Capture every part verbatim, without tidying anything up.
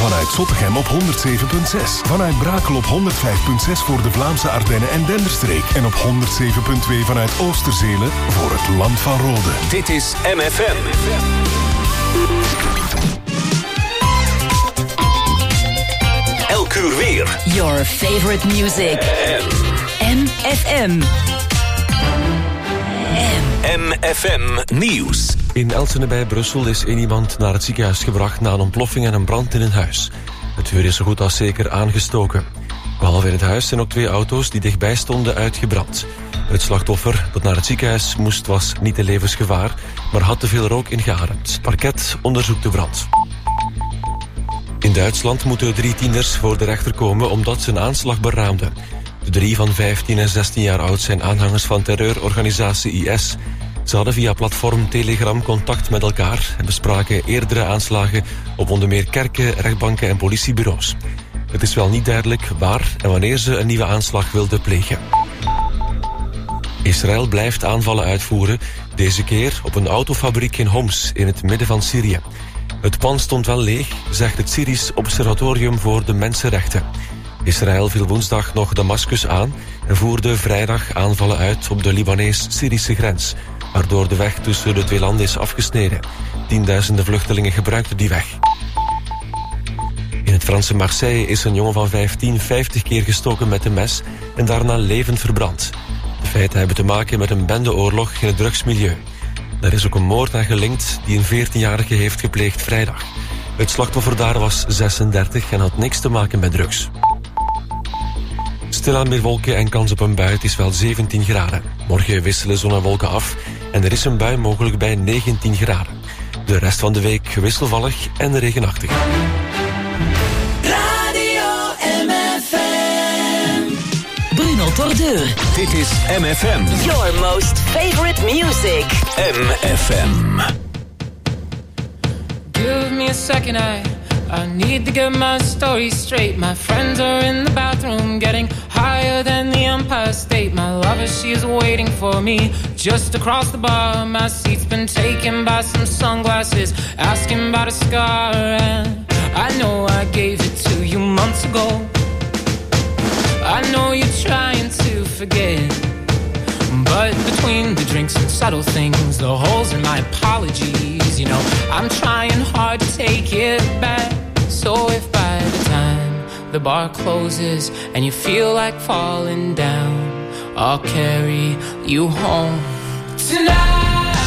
Vanuit Zottegem op honderd zeven komma zes. Vanuit Brakel op honderd vijf komma zes voor de Vlaamse Ardennen en Denderstreek. En op honderd zeven komma twee vanuit Oosterzelen voor het Land van Rode. Dit is M F M. Elk uur weer. Your favorite music. M F M. M F M Nieuws. In Elsene bij Brussel is één iemand naar het ziekenhuis gebracht na een ontploffing en een brand in een huis. Het vuur is zo goed als zeker aangestoken. Behalve in het huis zijn ook twee auto's die dichtbij stonden uitgebrand. Het slachtoffer dat naar het ziekenhuis moest was niet in levensgevaar, maar had te veel rook ingeademd. Het parket onderzoekt de brand. In Duitsland moeten drie tieners voor de rechter komen omdat ze een aanslag beraamden. De drie van vijftien en zestien jaar oud zijn aanhangers van terreurorganisatie I S. Ze hadden via platform Telegram contact met elkaar en bespraken eerdere aanslagen op onder meer kerken, rechtbanken en politiebureaus. Het is wel niet duidelijk waar en wanneer ze een nieuwe aanslag wilden plegen. Israël blijft aanvallen uitvoeren, deze keer op een autofabriek in Homs in het midden van Syrië. Het pand stond wel leeg, zegt het Syrisch Observatorium voor de Mensenrechten. Israël viel woensdag nog Damascus aan en voerde vrijdag aanvallen uit op de Libanees-Syrische grens, waardoor de weg tussen de twee landen is afgesneden. Tienduizenden vluchtelingen gebruikten die weg. In het Franse Marseille is een jongen van vijftien vijftig keer gestoken met een mes en daarna levend verbrand. De feiten hebben te maken met een bendeoorlog in het drugsmilieu. Er is ook een moord aan gelinkt die een veertienjarige heeft gepleegd vrijdag. Het slachtoffer daar was zesendertig en had niks te maken met drugs. Stilaan meer wolken en kans op een bui, het is wel zeventien graden. Morgen wisselen zon en wolken af en er is een bui mogelijk bij negentien graden. De rest van de week wisselvallig en regenachtig. Radio M F M. Bruno Tordeur. Dit is M F M. Your most favorite music. M F M. Give me a second, I, I need to get my story straight. My friends are in the bathroom getting higher than the Empire State. My lover, she is waiting for me just across the bar. My seat's been taken by some sunglasses, asking about a scar. And I know I gave it to you months ago. I know you're trying to forget, but between the drinks and subtle things, the holes in my apologies, you know, I'm trying hard to take it back. So if by the time the bar closes and you feel like falling down, I'll carry you home tonight.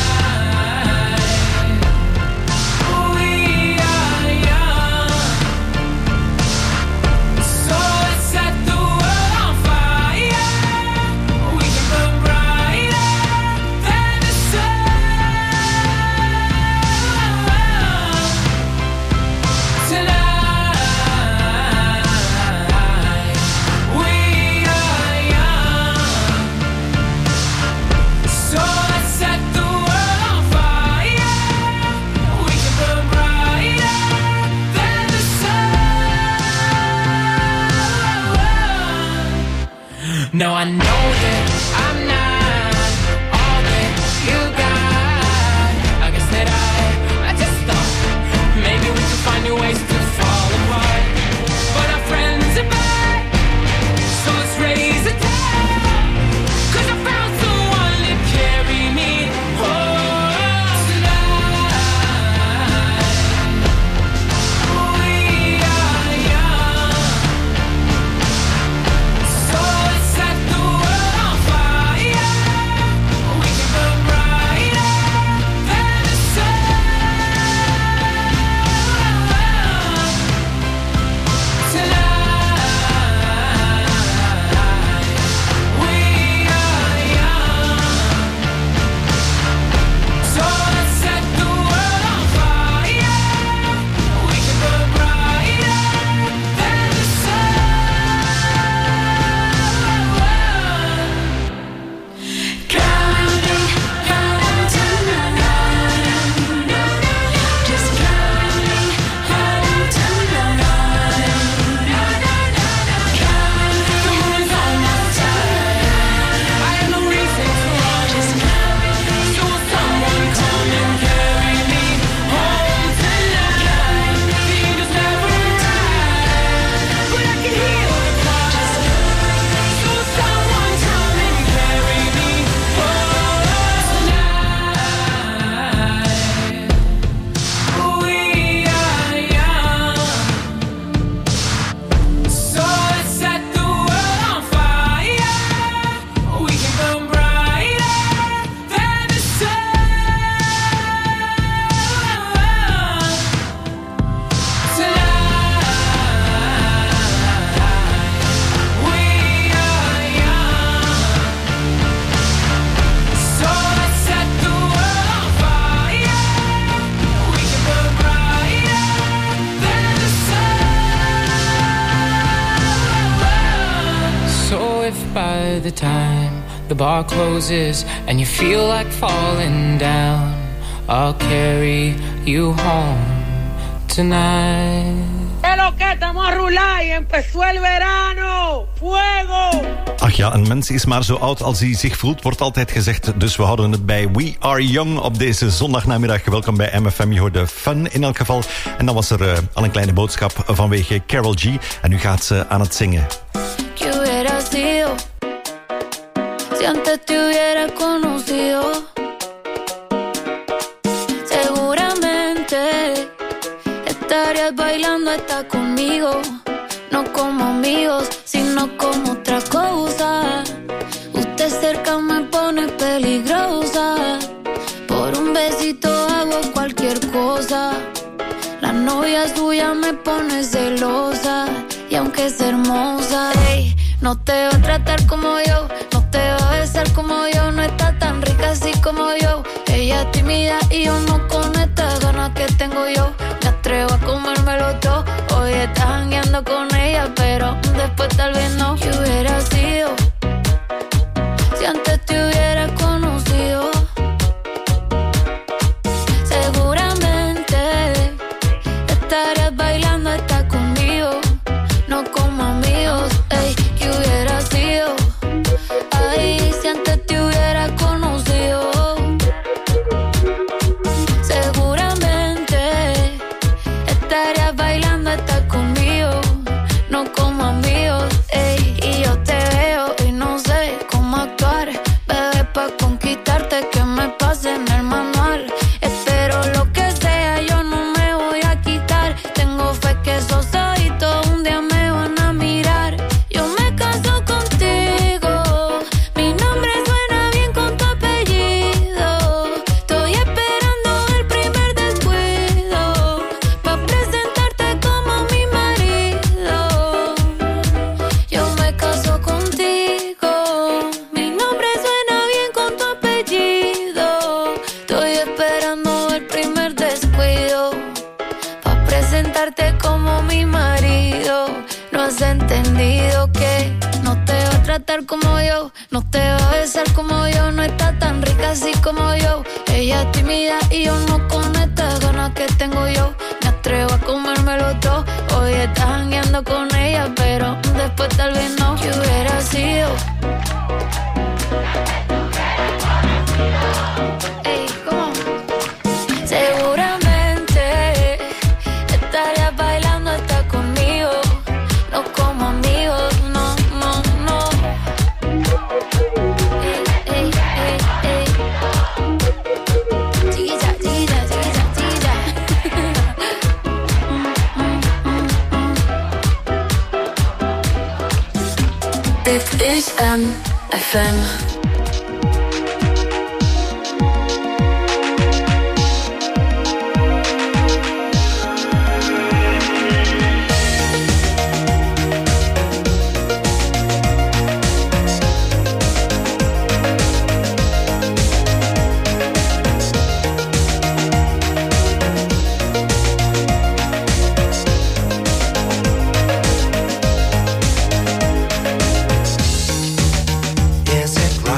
Now I know that I'm not all that you got. I guess that I, I just thought maybe we could find new ways to fall apart. But our friends are back, so let's raise a toast. 'Cause I found someone to carry me home tonight. We are young, so let's the time the bar closes and you feel like falling down, I'll carry you home tonight. ¡Es lo que estamos a rular y empezó el verano! ¡Fuego! Ach ja, een mens is maar zo oud als hij zich voelt, wordt altijd gezegd. Dus we houden het bij We Are Young op deze zondagnamiddag. Welkom bij M F M, je hoorde Fun in elk geval. En dan was er uh, al een kleine boodschap vanwege Karol G. En nu gaat ze aan het zingen. ¿Qué hubiera sido si antes te hubiera conocido? Seguramente estarías bailando hasta conmigo, no como amigos, sino como otra cosa. Usted cerca me pone peligrosa, por un besito hago cualquier cosa. La novia suya me pone celosa, y aunque es hermosa, ey, no te va a tratar como yo, no te va a besar como yo, no está tan rica así como yo. Ella es tímida y yo no con estas ganas que tengo yo. Me atrevo a comérmelo todo. Hoy estás jangueando con ella, pero después tal vez no. ¿Qué hubiera sido si antes te hubiera conocido? Seguramente estarías bailando hasta conmigo, no como amigos. Ey, ¿qué hubiera sido? Ay, si antes te hubiera conocido. Seguramente estarías bailando hasta conmigo, no como amigos. Ey, y yo te veo y no sé cómo actuar, bebé, pa' conquistarte que me pase en el manual. Espero lo que sea, yo no me voy a quitar. Tengo fe que esos ojitos un día me van a mirar. Yo me caso contigo, mi nombre suena bien con tu apellido. Estoy esperando el primer descuido pa' presentarte como mi marido. Yo me caso contigo, mi nombre suena bien con tu apellido. Estoy esperando el primer descuido pa' presentarte como mi marido. No has entendido que no te va a tratar como yo, no te va a besar como yo, no está tan rica así como yo. Ella es tímida y yo no con estas ganas que tengo yo. Me atrevo a comérmelo todo. Hoy estás jangueando con ella, pero después tal vez no. ¿Qué hubiera sido? Ey, ¿cómo? Seguramente estarías bailando hasta conmigo, no como amigos, no, no, no. Ey, ey, ey, ey. Chiquilla, chiquilla, chiquilla, chiquilla. Dit is M F M. Is it right?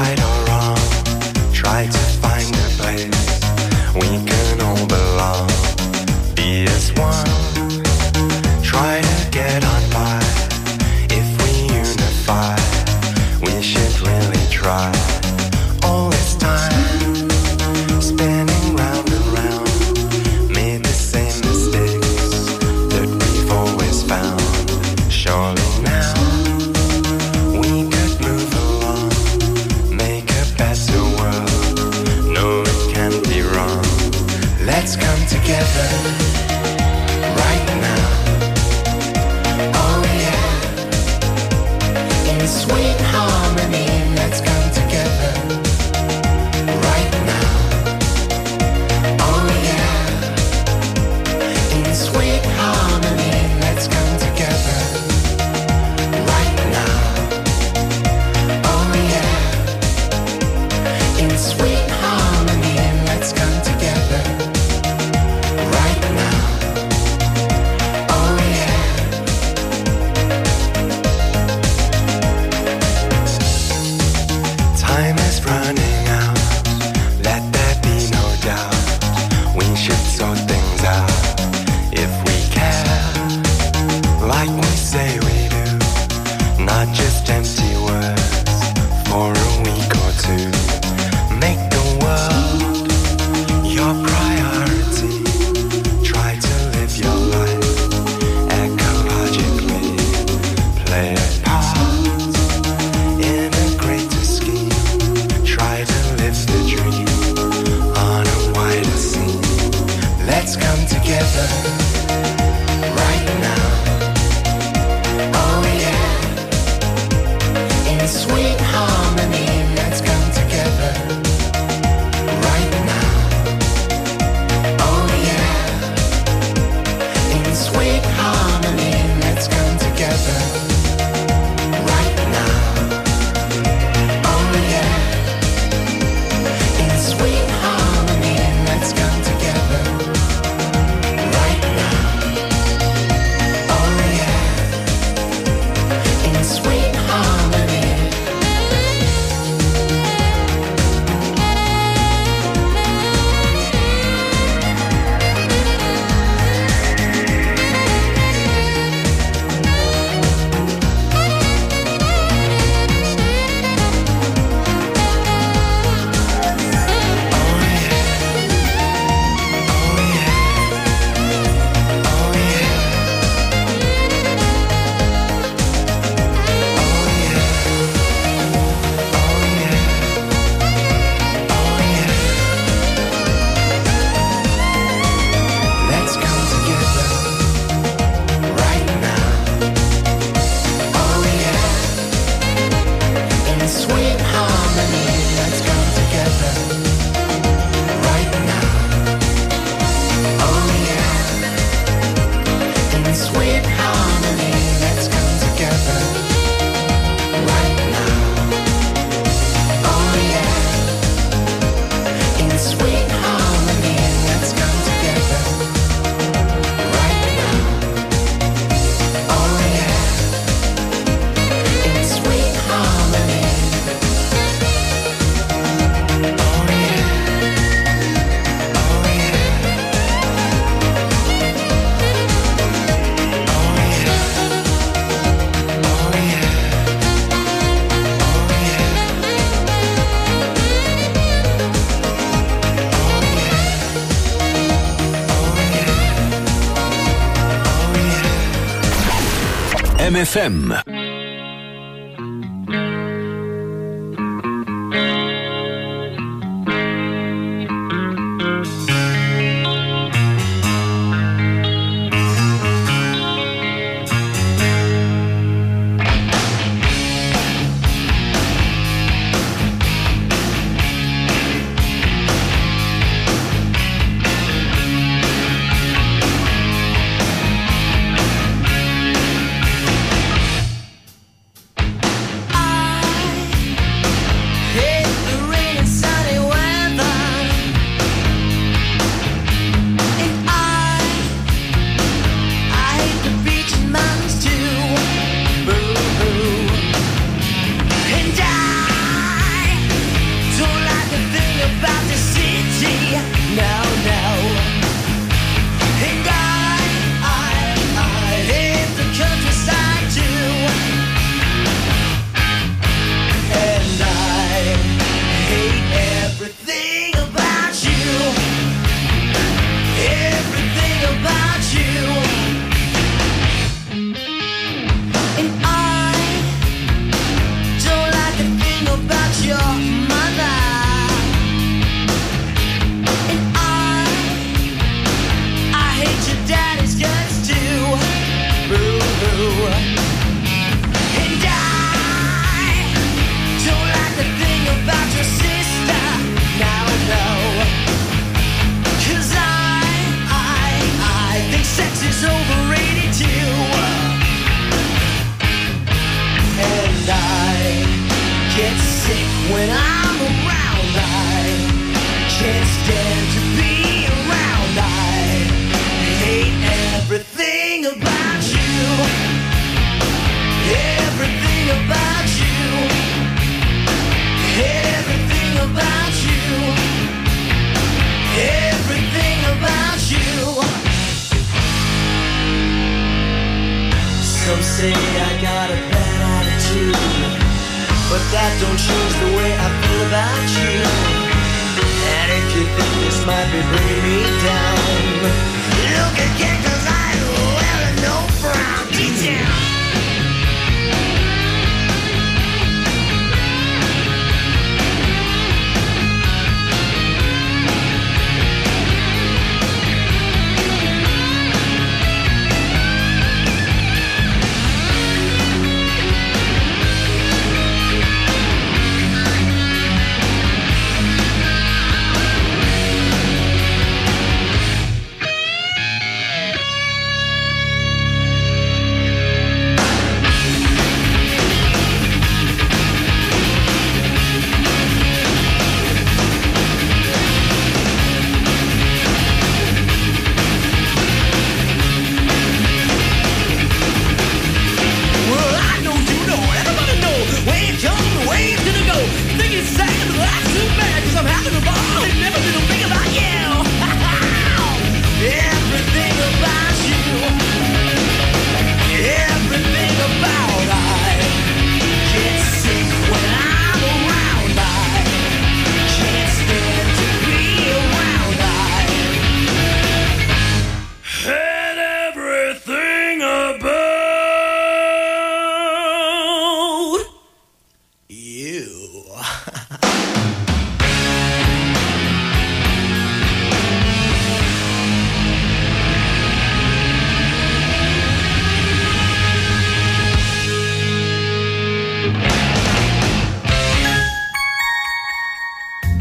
M F M.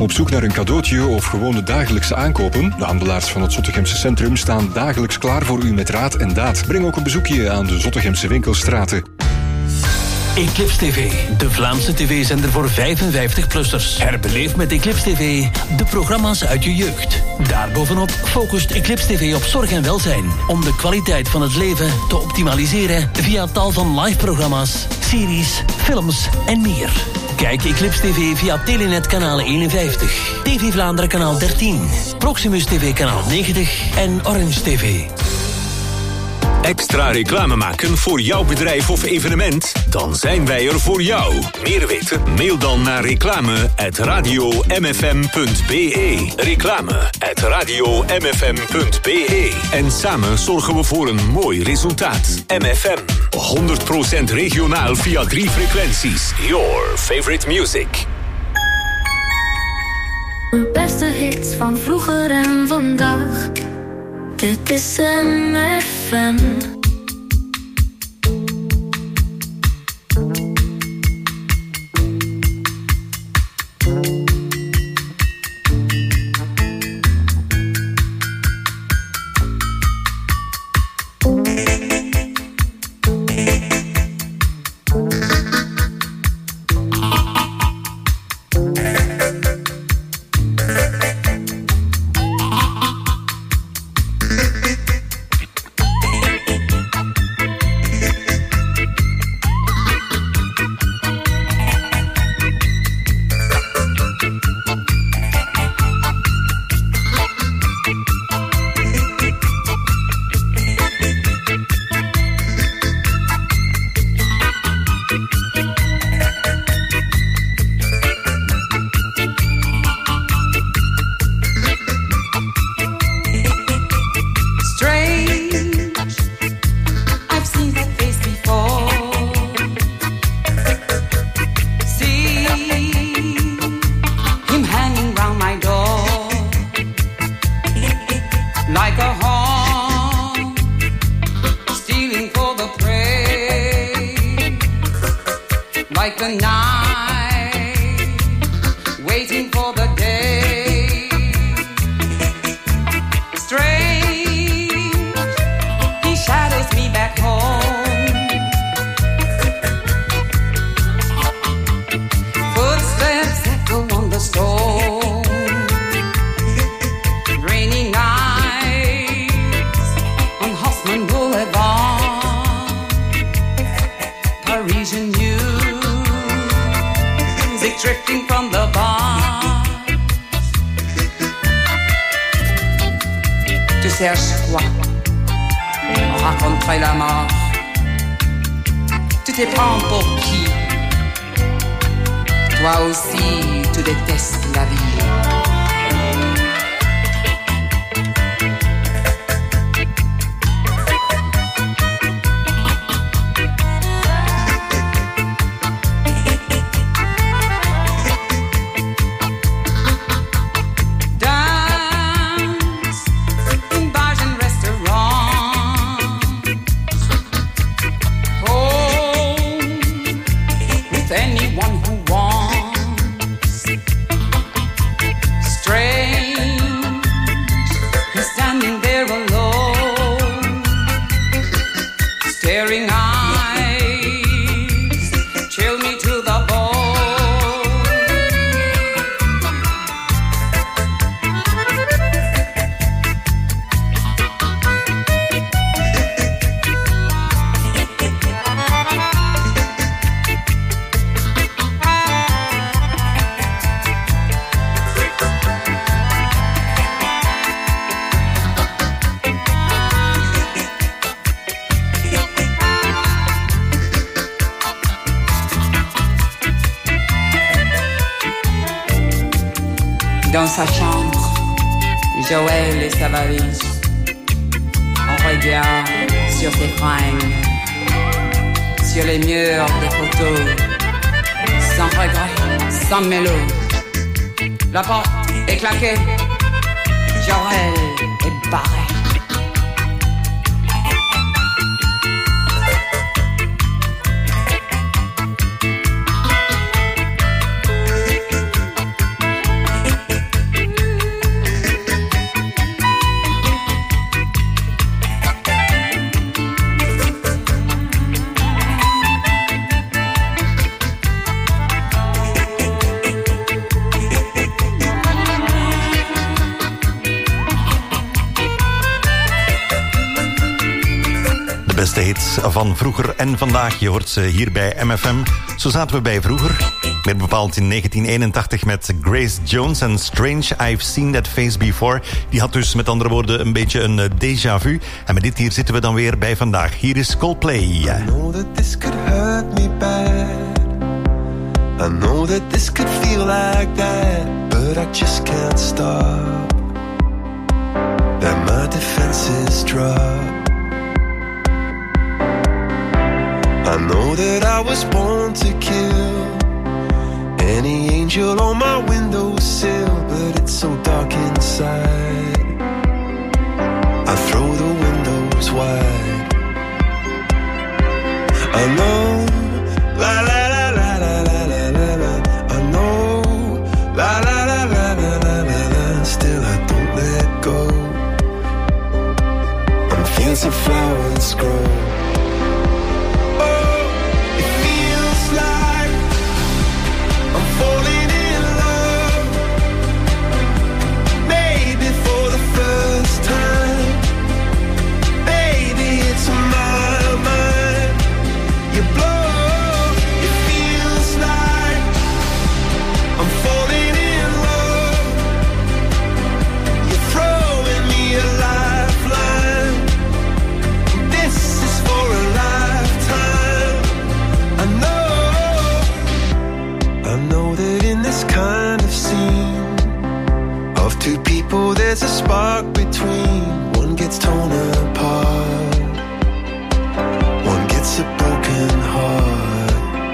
op zoek naar een cadeautje of gewone dagelijkse aankopen? De handelaars van het Zottegemse Centrum staan dagelijks klaar voor u met raad en daad. Breng ook een bezoekje aan de Zottegemse winkelstraten. Eclipse T V, de Vlaamse tv-zender voor vijfenvijftig-plussers. Herbeleef met Eclipse T V de programma's uit je jeugd. Daarbovenop focust Eclipse T V op zorg en welzijn, om de kwaliteit van het leven te optimaliseren via tal van live-programma's, series, films en meer. Kijk Eclipse T V via Telenet kanaal eenenvijftig, T V Vlaanderen kanaal dertien, Proximus T V kanaal negentig en Orange T V. Extra reclame maken voor jouw bedrijf of evenement? Dan zijn wij er voor jou. Meer weten? Mail dan naar reclame at radio m f m punt b e. Reclame at radio m f m punt b e. En samen zorgen we voor een mooi resultaat. M F M, honderd procent regionaal via drie frequenties. Your favorite music. De beste hits van vroeger en vandaag. Dit is M F M. Dans sa chambre, Joël et sa valise. On regarde sur ses fringues, sur les murs des photos, sans regret, sans mélo. La porte est claquée, Joël est barré. beste hits van vroeger en vandaag. Je hoort ze hier bij M F M. Zo zaten we bij vroeger. Meer bepaald in negentien eenentachtig met Grace Jones en Strange I've Seen That Face Before. Die had dus met andere woorden een beetje een déjà vu. En met dit hier zitten we dan weer bij vandaag. Hier is Coldplay. I know that this could hurt me bad. I know that this could feel like that. But I just can't stop. That my defenses drop. I know that I was born to kill any angel on my windowsill, but it's so dark inside. I throw the windows wide. I know, la la la la la la la la la. I know, la la la la la la la la. Still I don't let go. On fields of flowers grow. There's a spark between. One gets torn apart. One gets a broken heart.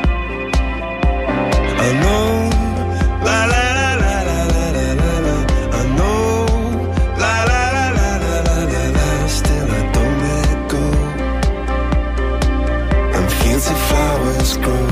I know, la la la la la la la la la. I know, la la la la la la la la. Still I don't let go. And fields of flowers grow.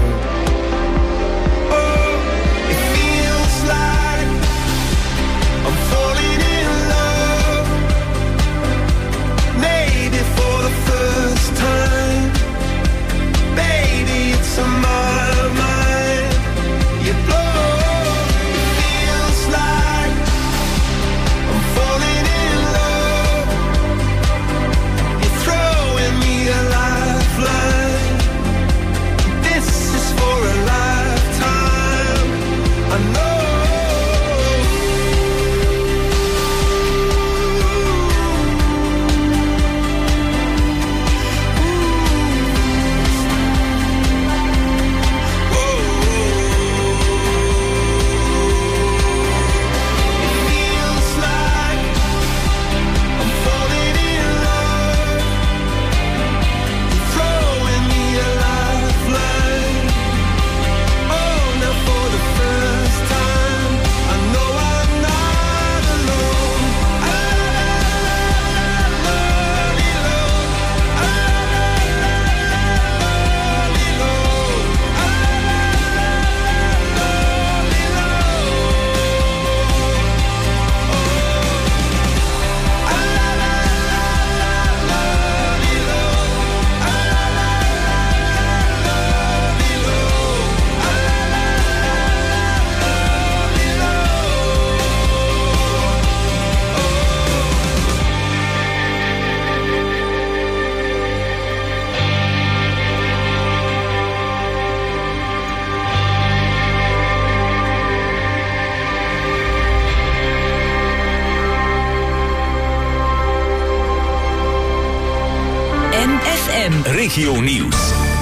Regio Nieuws.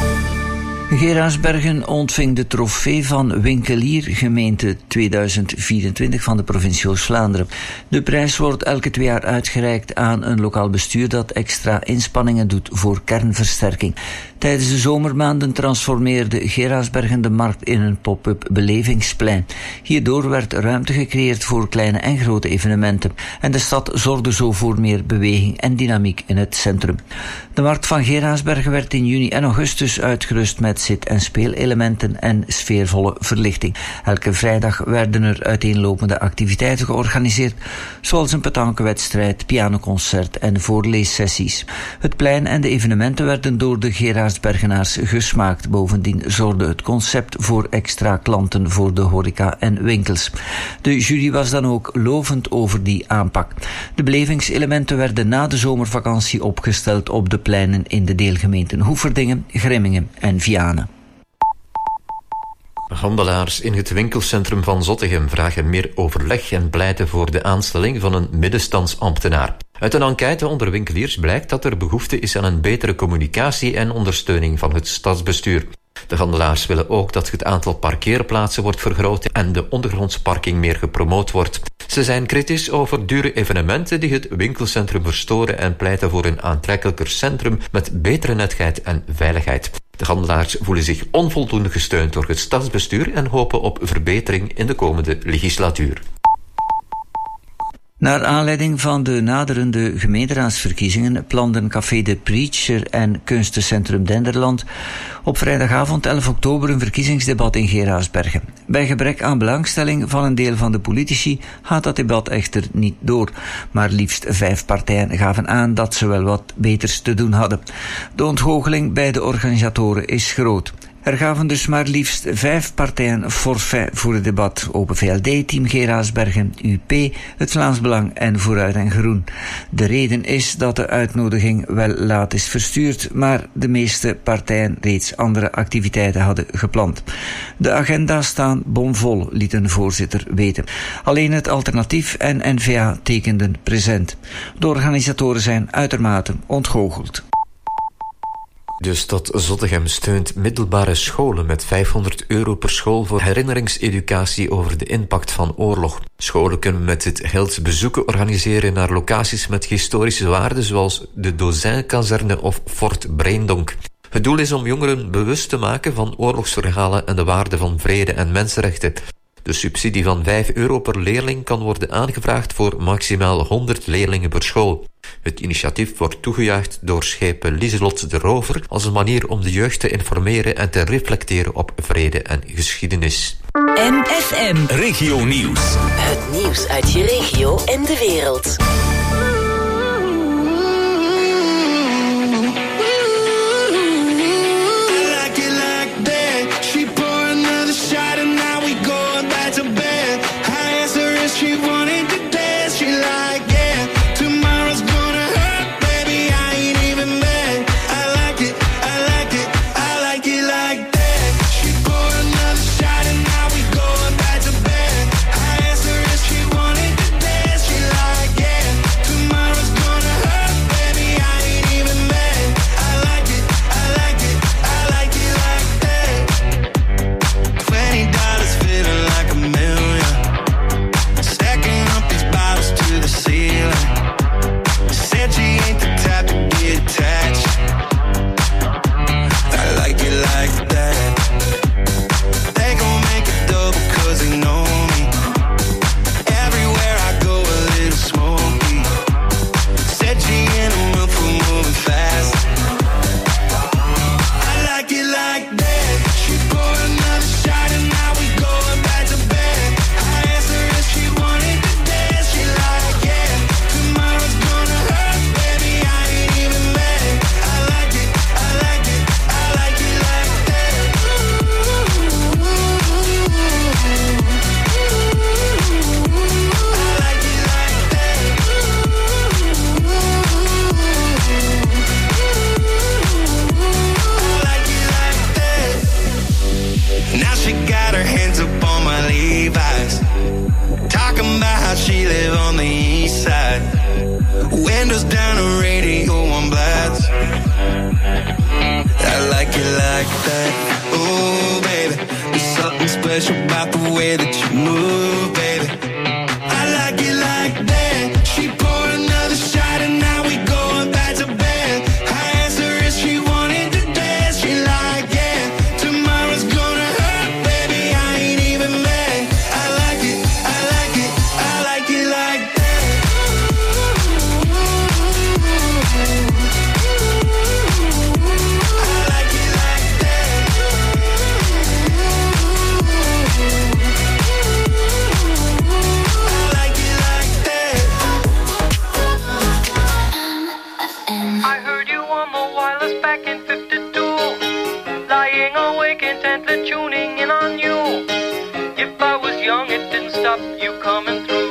Geraardsbergen ontving de trofee van Winkelier gemeente tweeduizend vierentwintig van de provincie Oost-Vlaanderen. De prijs wordt elke twee jaar uitgereikt aan een lokaal bestuur dat extra inspanningen doet voor kernversterking. Tijdens de zomermaanden transformeerde Geraardsbergen de markt in een pop-up belevingsplein. Hierdoor werd ruimte gecreëerd voor kleine en grote evenementen en de stad zorgde zo voor meer beweging en dynamiek in het centrum. De markt van Geraardsbergen werd in juni en augustus uitgerust met met zit- en speelelementen en sfeervolle verlichting. Elke vrijdag werden er uiteenlopende activiteiten georganiseerd, zoals een petankewedstrijd, pianoconcert en voorleessessies. Het plein en de evenementen werden door de Geraardsbergenaars gesmaakt. Bovendien zorgde het concept voor extra klanten voor de horeca en winkels. De jury was dan ook lovend over die aanpak. De belevingselementen werden na de zomervakantie opgesteld op de pleinen in de deelgemeenten Hoeverdingen, Grimmingen en Vianen. Handelaars in het winkelcentrum van Zottegem vragen meer overleg en pleiten voor de aanstelling van een middenstandsambtenaar. Uit een enquête onder winkeliers blijkt dat er behoefte is aan een betere communicatie en ondersteuning van het stadsbestuur. De handelaars willen ook dat het aantal parkeerplaatsen wordt vergroot en de ondergrondsparking meer gepromoot wordt. Ze zijn kritisch over dure evenementen die het winkelcentrum verstoren en pleiten voor een aantrekkelijker centrum met betere netheid en veiligheid. De handelaars voelen zich onvoldoende gesteund door het stadsbestuur en hopen op verbetering in de komende legislatuur. Naar aanleiding van de naderende gemeenteraadsverkiezingen planden Café de Preacher en Kunstencentrum Denderland op vrijdagavond elf oktober een verkiezingsdebat in Geraardsbergen. Bij gebrek aan belangstelling van een deel van de politici gaat dat debat echter niet door. Maar liefst vijf partijen gaven aan dat ze wel wat beters te doen hadden. De ontgoocheling bij de organisatoren is groot. Er gaven dus maar liefst vijf partijen forfait voor het debat. Open V L D, Team Geraardsbergen, U P, het Vlaams Belang en Vooruit en Groen. De reden is dat de uitnodiging wel laat is verstuurd, maar de meeste partijen reeds andere activiteiten hadden gepland. De agenda's staan bomvol, liet een voorzitter weten. Alleen het alternatief en N V A tekenden present. De organisatoren zijn uitermate ontgoocheld. De stad Zottegem steunt middelbare scholen met vijfhonderd euro per school voor herinneringseducatie over de impact van oorlog. Scholen kunnen met dit geld bezoeken organiseren naar locaties met historische waarden zoals de Dozijn-kazerne of Fort Breendonk. Het doel is om jongeren bewust te maken van oorlogsverhalen en de waarde van vrede en mensenrechten. De subsidie van vijf euro per leerling kan worden aangevraagd voor maximaal honderd leerlingen per school. Het initiatief wordt toegejuicht door schepen Lieselot de Rover als een manier om de jeugd te informeren en te reflecteren op vrede en geschiedenis. M F M Regio Nieuws. Het nieuws uit je regio en de wereld. Yeah. simply tuning in on you. If I was young, it didn't stop you coming through.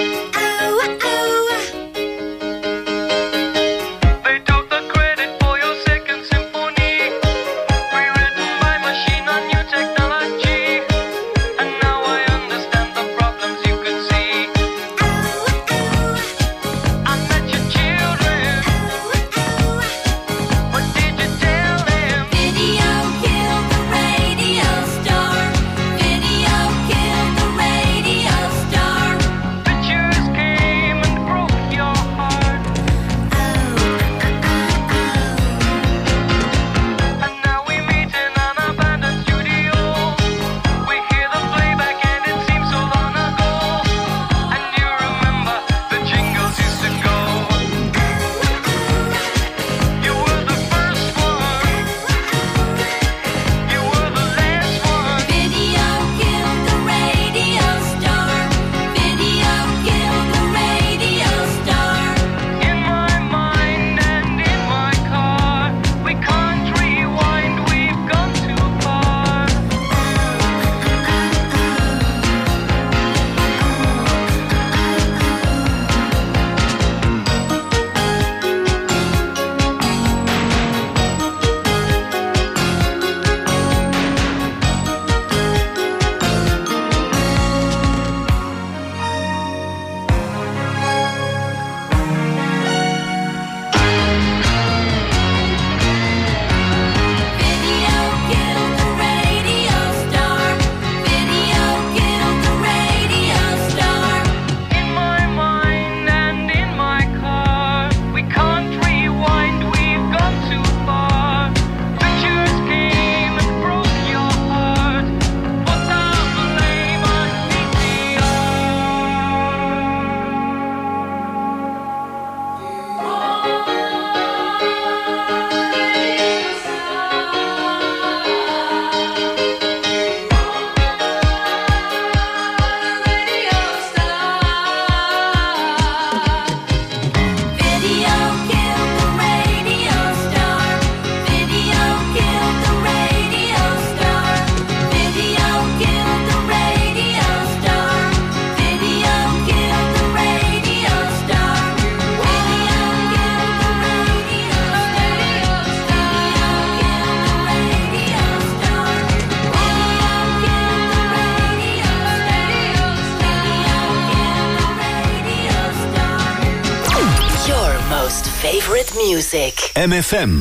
Favorite music. M F M.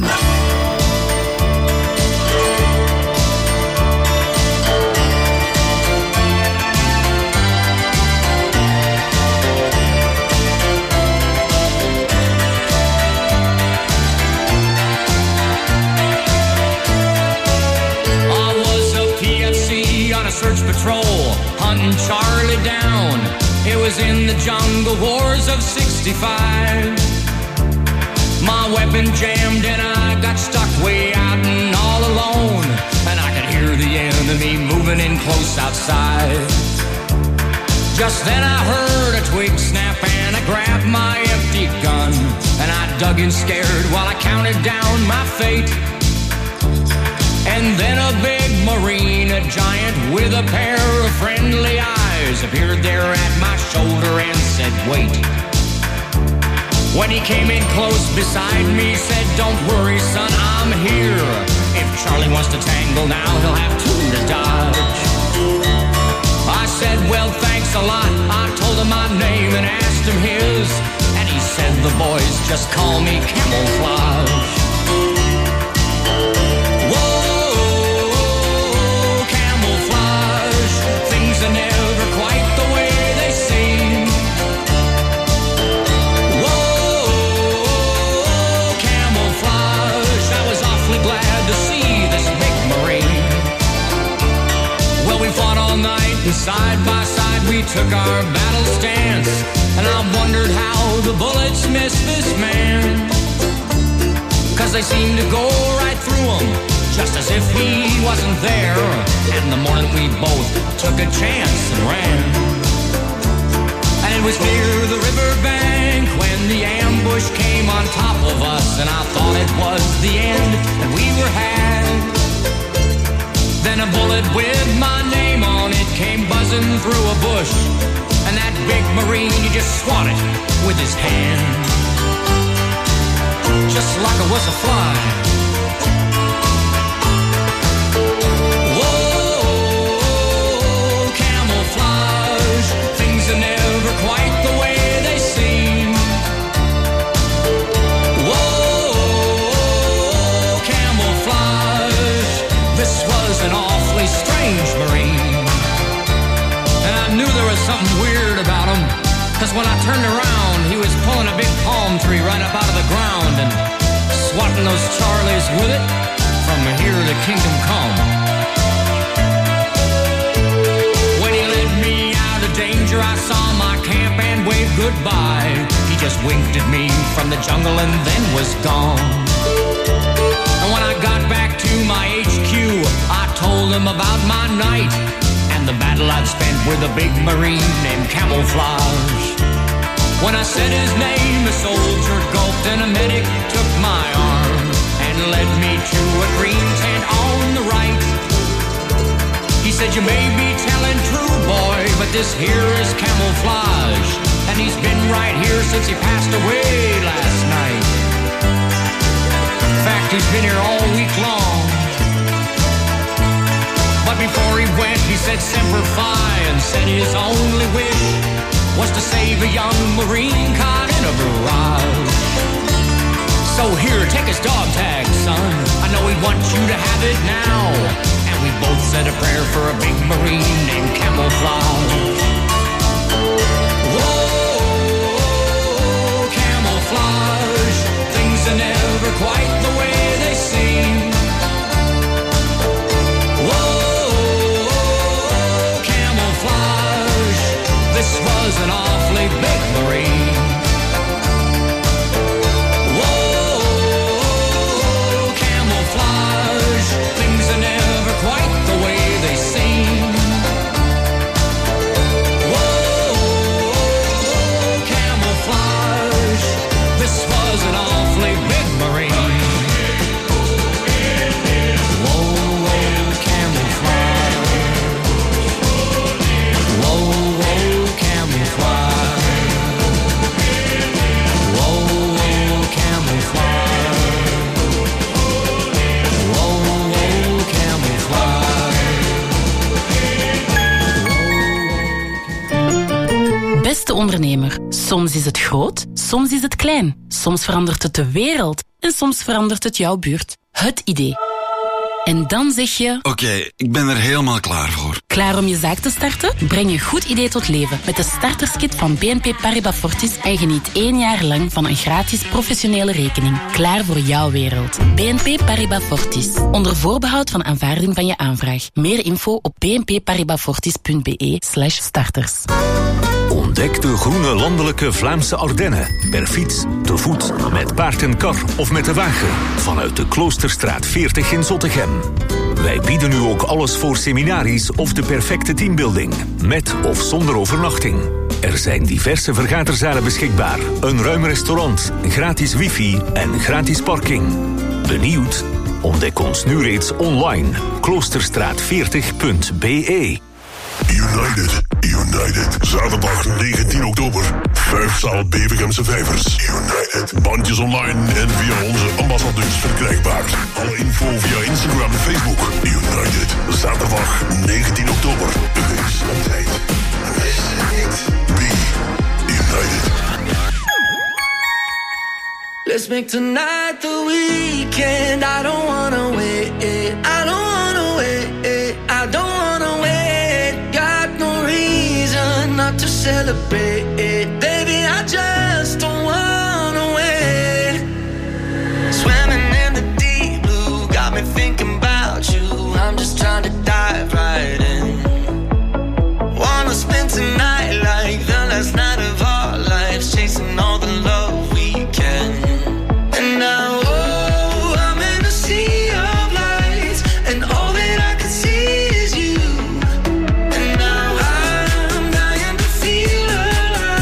Search patrol, hunting Charlie down. It was in the jungle wars of sixty-five. My weapon jammed and I got stuck way out and all alone. And I could hear the enemy moving in close outside. Just then I heard a twig snap and I grabbed my empty gun. And I dug in scared while I counted down my fate. And then a big marine, a giant with a pair of friendly eyes, appeared there at my shoulder and said, wait. When he came in close beside me, said, don't worry, son, I'm here. If Charlie wants to tangle now, he'll have two to dodge. I said, well, thanks a lot. I told him my name and asked him his. And he said, the boys just call me Camouflage. Are never quite the way they seem. Whoa, camouflage. I was awfully glad to see this big Marine. Well, we fought all night and side by side we took our battle stance. And I wondered how the bullets missed this man. Cause they seemed to go right through him, just as if he wasn't there. And the morning we both took a chance and ran. And it was near the riverbank when the ambush came on top of us. And I thought it was the end, and we were had. Then a bullet bullet with my name on it came buzzing through a bush. And that big Marine, he just swatted with his hand, just like it was a fly. Whoa, camouflage, things are never quite the way they seem. Whoa, camouflage, this was an awfully strange Marine. And I knew there was something weird about him, cause when I turned around, he was pulling a big palm tree right up out of the ground and swatting those Charlies with it from here to kingdom come. When he led me out of danger, I saw my camp and waved goodbye. He just winked at me from the jungle and then was gone. And when I got back to my H Q, I told him about my night and the battle I'd spent with a big Marine named Camouflage. When I said his name, a soldier gulped and a medic took my arm and led me to a green tent on the right. He said, you may be telling true, boy, but this here is Camouflage, and he's been right here since he passed away last night. In fact, he's been here all week long. But before he went, he said Semper Fi and said his only wish was to save a young Marine caught in a barrage. So here, take his dog tag, son. I know he wants you to have it now. And we both said a prayer for a big Marine named Camouflage. Whoa, camouflage, things are never quite the way they seem. This was an awfully big Marine. Whoa, camouflage, things are never quite the way they seem. Whoa, camouflage, this was an awfully big Marine. Beste ondernemer, soms is het groot, soms is het klein. Soms verandert het de wereld en soms verandert het jouw buurt. Het idee. En dan zeg je... Oké, okay, ik ben er helemaal klaar voor. Klaar om je zaak te starten? Breng je goed idee tot leven met de starterskit van B N P Paribas Fortis en geniet één jaar lang van een gratis professionele rekening. Klaar voor jouw wereld. B N P Paribas Fortis. Onder voorbehoud van aanvaarding van je aanvraag. Meer info op bnpparibasfortis.be slash starters. Ontdek de groene landelijke Vlaamse Ardennen. Per fiets, te voet, met paard en kar of met de wagen. Vanuit de Kloosterstraat veertig in Zottegem. Wij bieden u ook alles voor seminaries of de perfecte teambuilding. Met of zonder overnachting. Er zijn diverse vergaderzalen beschikbaar. Een ruim restaurant, gratis wifi en gratis parking. Benieuwd? Ontdek ons nu reeds online. kloosterstraat veertig punt b e. United, United. Zaterdag negentien oktober. Vijfzaal Bevegemse Vijvers. United. Bandjes online en via onze ambassadeurs verkrijgbaar. Alle info via Instagram en Facebook. United. Zaterdag negentien oktober. Wees op tijd. Wees niet. Be United. Let's make tonight the weekend. I don't wanna wait. I don't wanna wait. I don't wanna wait. Not to celebrate, baby, I just don't wanna wait. Swimming in the deep blue, got me thinking about you. I'm just trying to dive right in. Wanna spend tonight like the last night of our lives, chasing all the love we can. And now, oh, I'm in a sea of lights, and all that I can see is you. And now I'm dying to feel alive.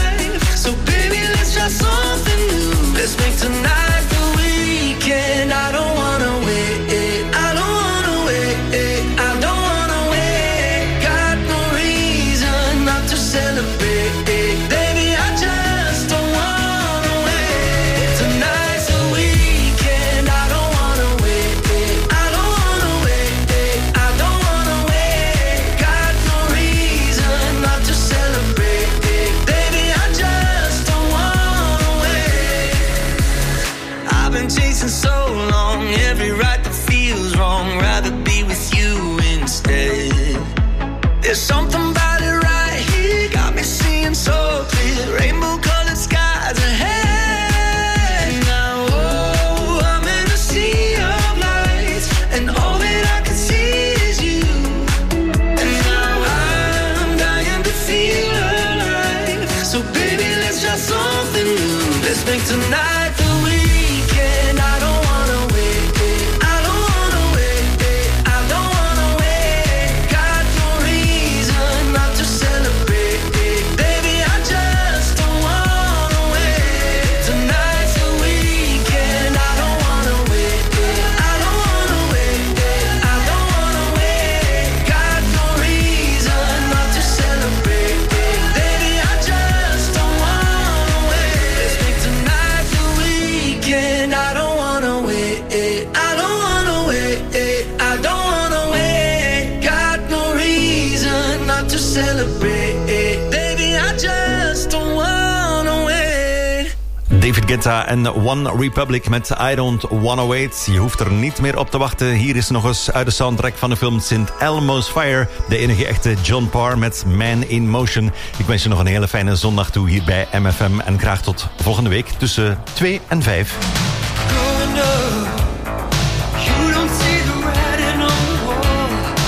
celebrate. Baby, I just don't wanna wait. David Guetta en One Republic met I Don't Wanna Wait. Je hoeft er niet meer op te wachten. Hier is nog eens uit de soundtrack van de film Saint Elmo's Fire. De enige echte John Parr met Man in Motion. Ik wens je nog een hele fijne zondag toe hier bij M F M. En graag tot volgende week tussen twee en vijf. Growing up, you don't see the writing on the wall.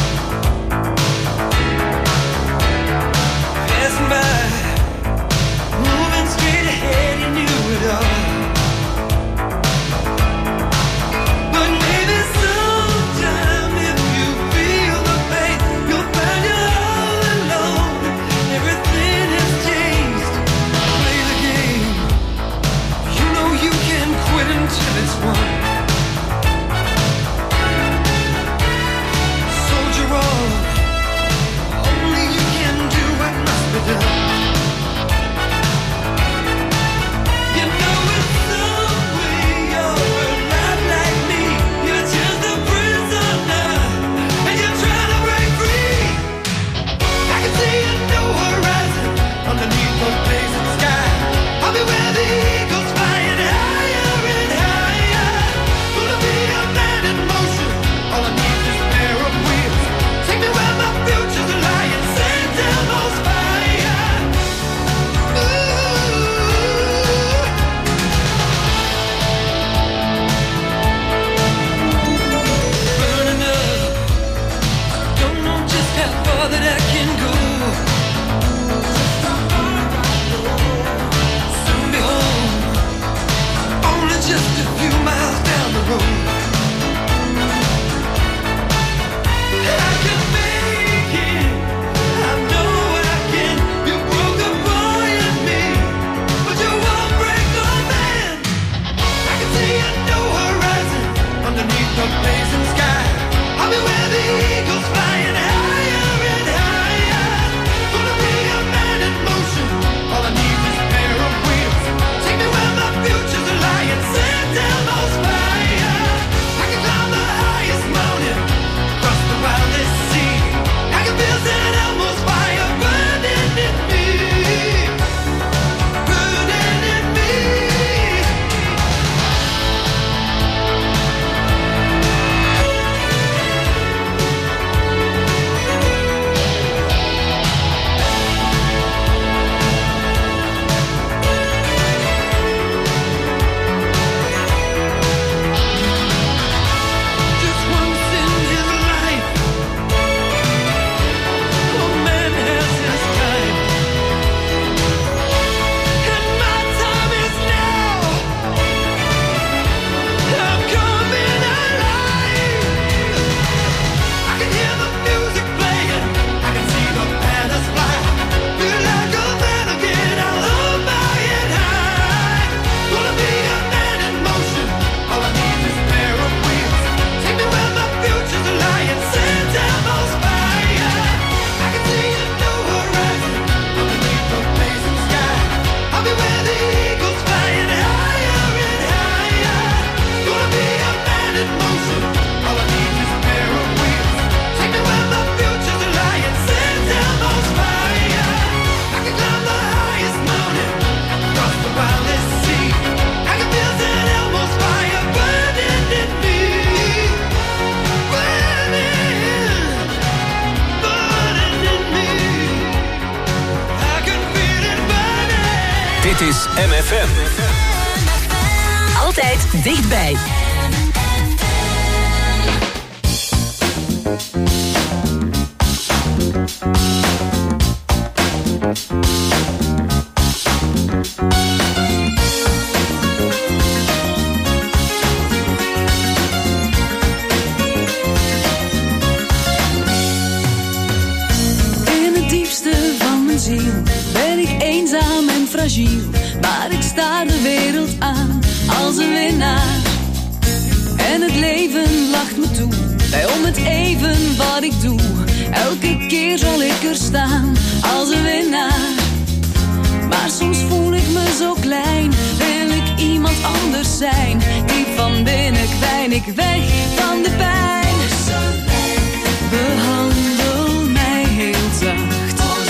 Passing by, moving straight ahead, you knew it all. But maybe sometime if you feel the pain, you'll find you're all alone. Everything has changed. Play the game. You know you can quit until it's won. Soldier on, only you can do what must be done. You know in some way you're a lot like me. You're just a prisoner, and you're trying to break free. I can see a new horizon underneath the blazing sky. I'll be where the eagles flying higher and higher. Gonna be a man in motion. All I need is a pair of wheels. Take me where my future's lying. Saint Elmo's fire. Ooh. Burning up. Don't know just how far that I can go. Soon be home. Only just a few miles down the road. I can make it. I know I can. You broke a boy in me, but you won't break the man. I can see a new horizon underneath the blazing sky. I'll be where the eagles flying higher and higher. Gonna be a man in motion. All I need is a pair of wheels. Take me where my future's lying. Saint Elmo's fire. I can climb the highest mountain, cross the wildest sea. I can feel Saint Elmo's fire burning in me, burning in me. Just once in his life, a man has his time, and my time is now. I'm coming alive. I can hear the music playing, I can see the banners fly. Feel like a man again, I'll hold my head high. Gonna be a man in motion. All I need is a pair of wheels. Take me where my future's lying. Saint Elmo's fire. I can see a new horizon underneath the blazing sky. I'll be where the eagles flying higher and higher. Gonna be a man in motion. All I need is a pair of wheels. Take me where my future's lying. Saint Elmo's fire. I can climb the highest mountain, cross the wildest sea. I can feel Saint Elmo's fire burning in me, burning, burning in me. I can feel it burning. Dit is M F M. Altijd dichtbij. In het diepste van mijn ziel ben ik eenzaam en fragiel, maar ik sta de wereld aan als een winnaar. En het leven lacht me toe, bij om het even wat ik doe. Elke keer zal ik er staan als een winnaar. Maar soms voel ik me zo klein, wil ik iemand anders zijn. Diep van binnen kwijn ik weg van de pijn. Behandel mij heel zacht.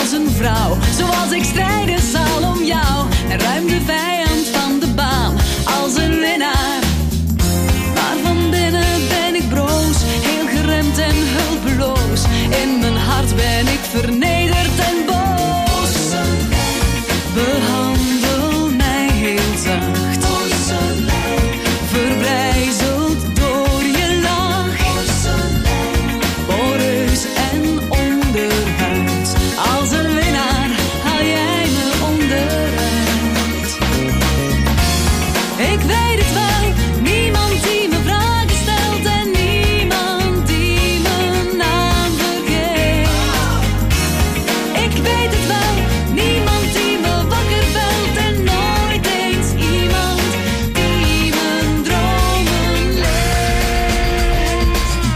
als een vrouw. Zoals ik strijden zal om jou. En ruim de vijand van de baan als een winnaar. Maar van binnen ben ik broos, heel geremd en hulpeloos. In mijn hart ben ik vernederd en boos. Behandel mij heel zacht, verbrijzeld door je lach. Poreus en onderhuid, als een winnaar haal jij me onderuit. Ik weet het wel, niemand die me vragen stelt en niemand die mijn naam vergeet. Ik weet het wel, niemand die me wakker belt en nooit eens iemand die mijn dromen leest.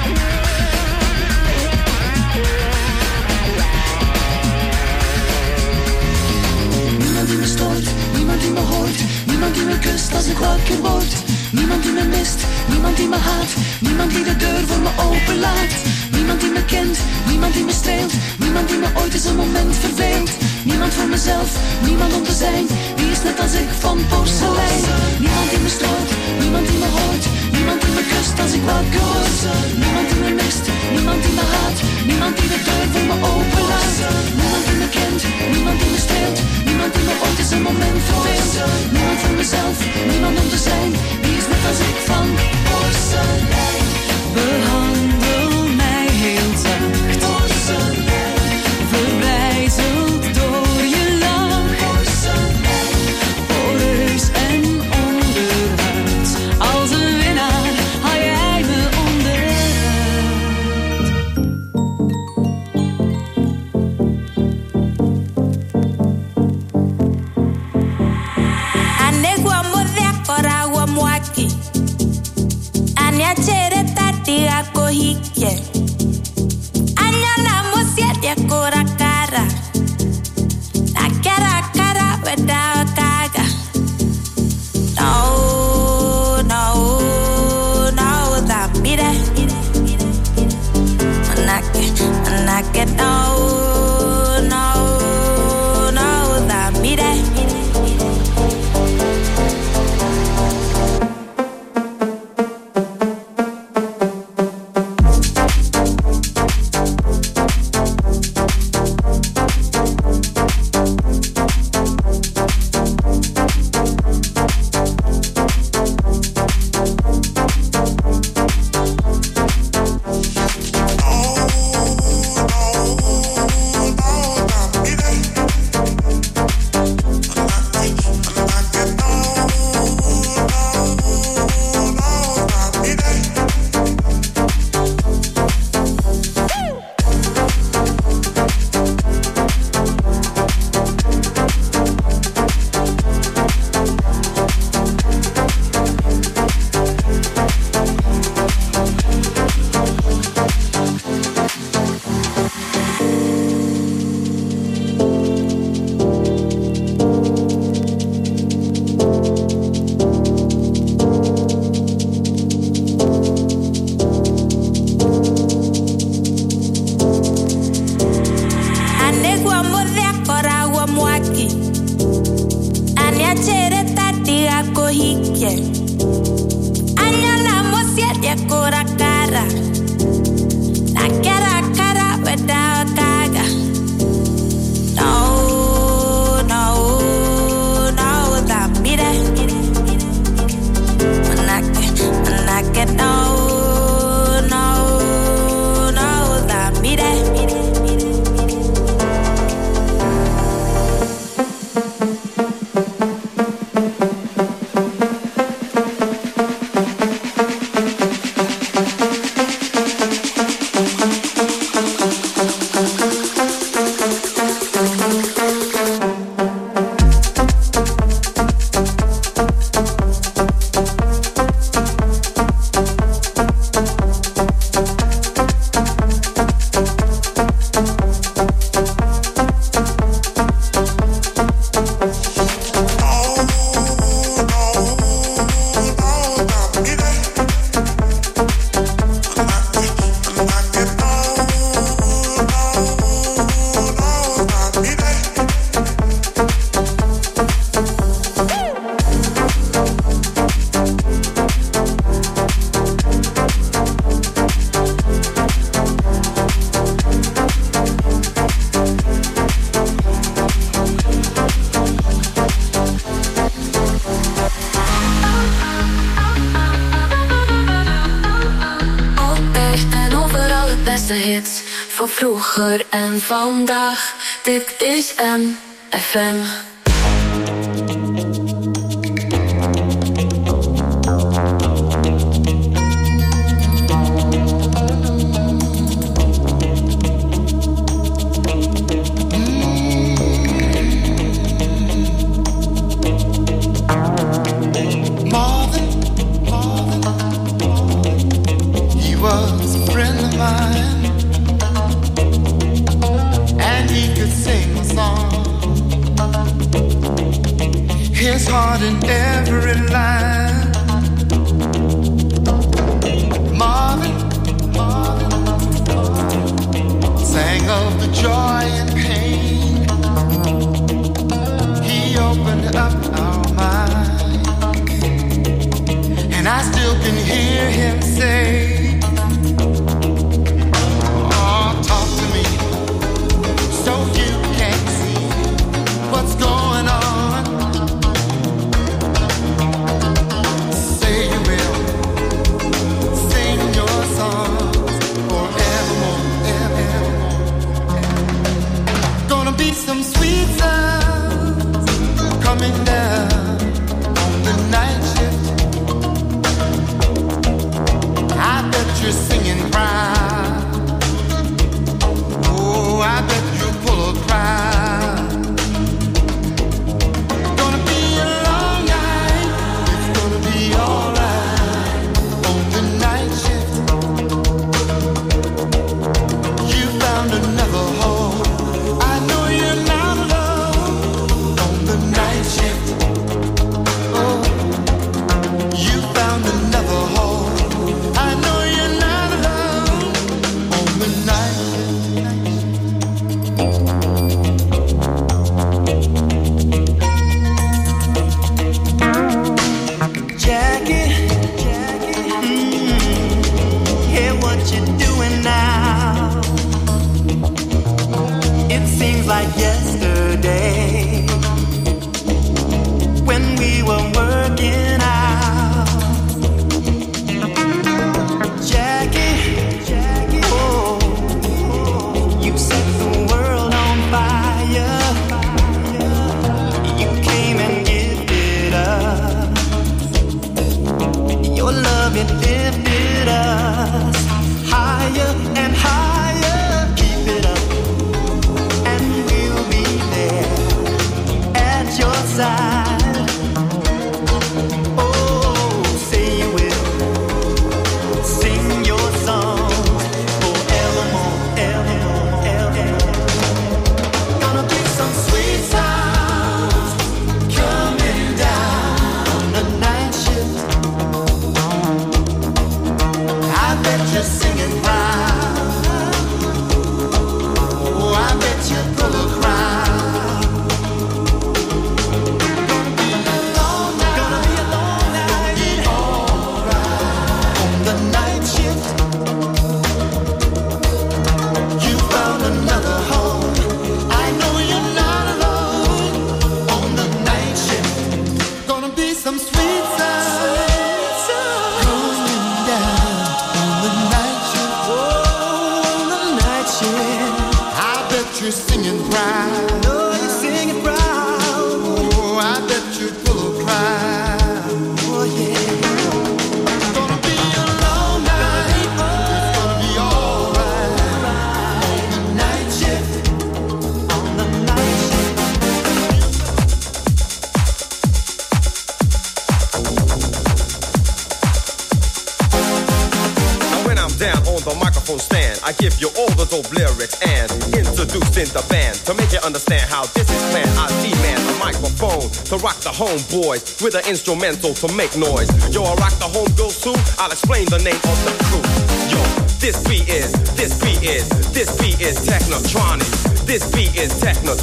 Niemand die me stoort, niemand die me hoort, niemand die me kust als ik wakker word. Niemand die me mist, niemand die me haat, niemand die de deur voor me openlaat. Niemand die me kent, niemand die me streelt, niemand die me ooit eens een moment verveelt. Niemand voor mezelf, niemand om te zijn, die is net als ik van porselein. Niemand die me stoort, niemand die me hoort, niemand die me kust als ik wakker word. Niemand die me mist, niemand die me haat, niemand die de deur voor me openlaat. Niemand die me kent, niemand die me streelt, niemand die me ooit eens een moment verveelt. Niemand voor mezelf, niemand om te zijn, die is net als ik van porselein. Behandel mij heel zacht, verbrijzeld door je lach. Poreus en onderhuid, als een winnaar haal jij me onderuit. Anegua modea coragua muaki. Anya chere tati ako hike. Anya na mosia kora cara. Na cara cara weda kaga. No, no, no, that mire. Manake, manake, no, no, no, that mire. beste hits van vroeger en vandaag. Dit is M F M. His heart in every line. Marvin, Marvin sang of the joy and pain. He opened up our mind, and I still can hear him say, oh, talk to me so you can see what's going on. Some sweet sounds coming down on the night shift. I bet you're singing proud. Oh, I bet you'll pull a crowd. Gonna be a long night. It's gonna be alright on the night shift. You found another home. Like yesterday when we were working out. Jackie, Jackie, oh, you set the world on fire. You came and gifted us your love, it lifted us higher and higher. Your side. Oh, say you will sing your songs forevermore, evermore, evermore. Gonna be some sweet sounds coming down the night shift. I bet you're singing proud. Oh, I bet you pull a crowd. I give you all the dope lyrics and introducing the band to make you understand how this is planned. I demand a microphone to rock the homeboys with an instrumental to make noise. Yo, I rock the homegirls too. I'll explain the name of the crew. Yo, this beat is, this beat is, this beat is Technotronic. This beat is Techno.